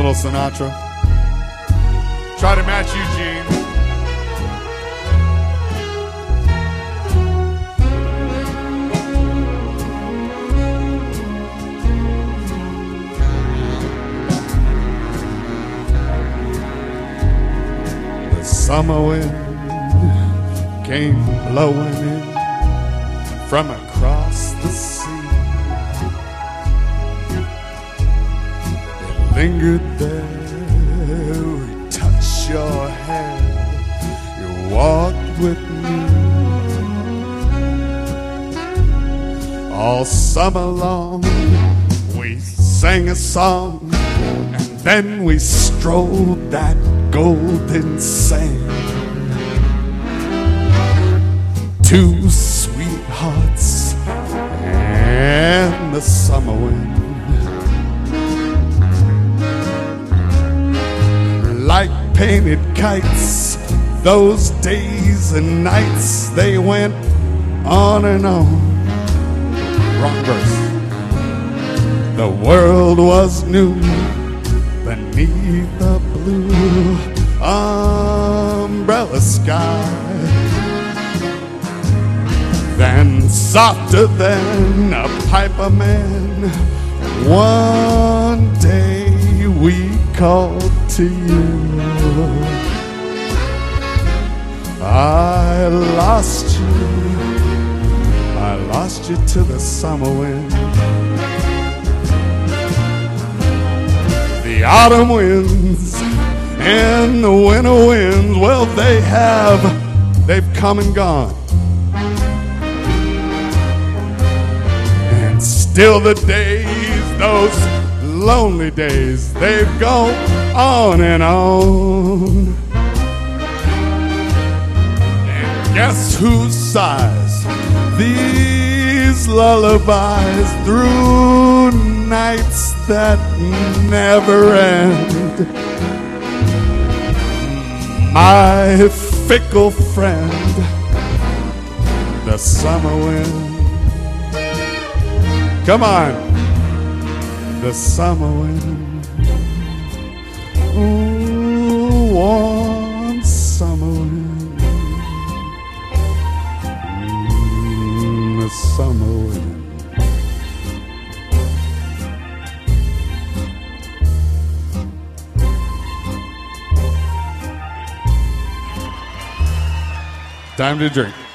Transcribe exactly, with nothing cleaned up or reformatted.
little Sinatra. Try to match Eugene. The summer wind came blowing in from across the sea. It lingered there, it touched your hair, you walked with me. All summer long we sang a song, and then we strolled that golden sand. Two sweethearts and the summer wind, like painted kites, those days and nights, they went on and on. Wrong verse. The world was new beneath the blue umbrella sky. Then, softer than a piper man, one day we called to you. I lost you, I lost you to the summer wind. The autumn winds and the winter winds, well, they have, they've come and gone. Still the days, those lonely days, they've gone on and on. And guess who sighs these lullabies through nights that never end? My fickle friend, the summer wind. Come on, the summer wind. Ooh, warm summer wind. Mm, the summer wind. Time to drink.